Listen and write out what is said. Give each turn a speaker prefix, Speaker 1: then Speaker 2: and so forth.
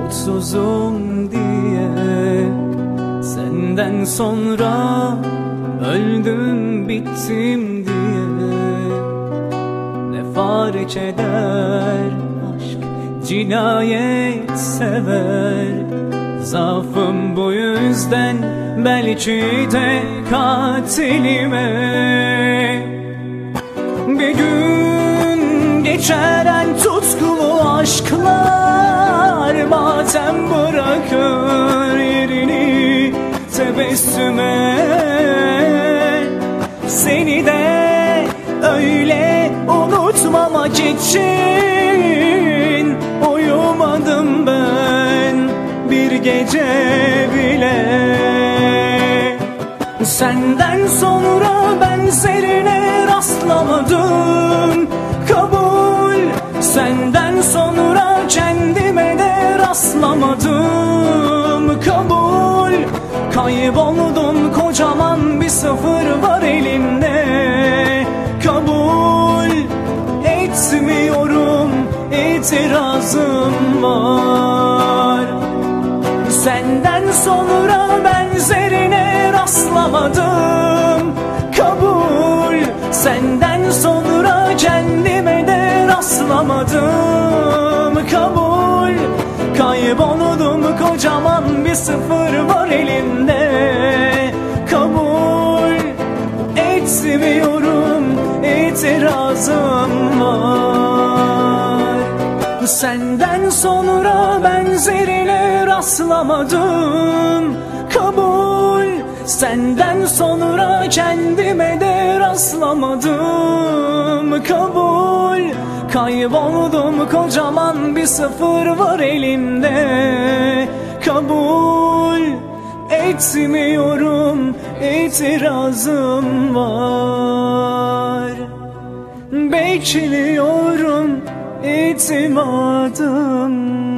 Speaker 1: mutsuzum diye. Senden sonra öldüm bittim diye. Ne fark eder aşk cinayet sever. Zaafım bu yüzden belki de katilime. Bir gün geçeren tutkulu aşklar bazen bırakır yerini tebessüme. Seni de öyle unutmamak için uyumadım ben bir gece bile. Senden sonra benzerine rastlamadım, kabul. Senden sonra kendime de rastlamadım, kabul. Kayboldum, kocaman bir sıfır var elimde, kabul. Etmiyorum, itirazım var. Senden sonra benzerine rastlamadım, kabul. Senden sonra kendime de rastlamadım, kabul. Kayboldum, kocaman bir sıfır var elimde, kabul. Etmiyorum, itirazım var. Senden sonra benzerine rastlamadım, kabul. Senden sonra kendime de rastlamadım, kabul. Kayboldum, kocaman bir sıfır var elimde, kabul. Etmiyorum, itirazım var. Bekliyorum, itimadım